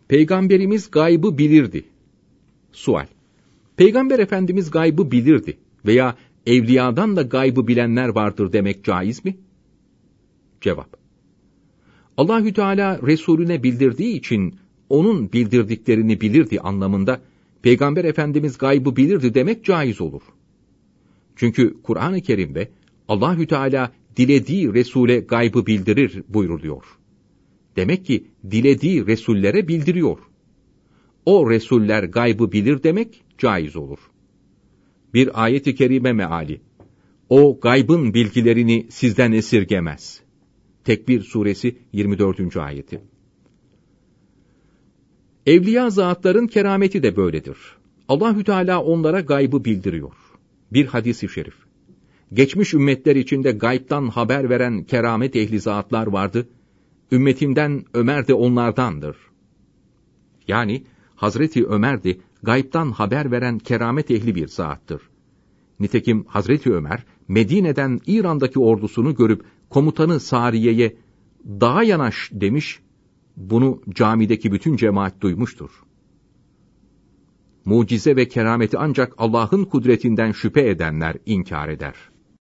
Peygamberimiz gaybı bilirdi. Sual: Peygamber Efendimiz gaybı bilirdi veya evliyadan da gaybı bilenler vardır demek caiz mi? Cevap: Allahü Teala Resulüne bildirdiği için onun bildirdiklerini bilirdi anlamında Peygamber Efendimiz gaybı bilirdi demek caiz olur. Çünkü Kur'an-ı Kerim'de Allahü Teala dilediği Resul'e gaybı bildirir buyruluyor. Demek ki dilediği Resullere bildiriyor. O Resuller gaybı bilir demek caiz olur. Bir ayet-i kerime meali: O gaybın bilgilerini sizden esirgemez. Tekbir suresi 24. ayeti. Evliya zatların kerameti de böyledir. Allahü Teala onlara gaybı bildiriyor. Bir hadis-i şerif: Geçmiş ümmetler içinde gaybtan haber veren keramet ehli zatlar vardı. Ümmetimden Ömer de onlardandır. Yani Hazreti Ömer de gaybtan haber veren keramet ehli bir zattır. Nitekim Hazreti Ömer, Medine'den İran'daki ordusunu görüp komutanı Sariye'ye "Dağa yanaş" demiş, bunu camideki bütün cemaat duymuştur. Mucize ve kerameti ancak Allah'ın kudretinden şüphe edenler inkar eder.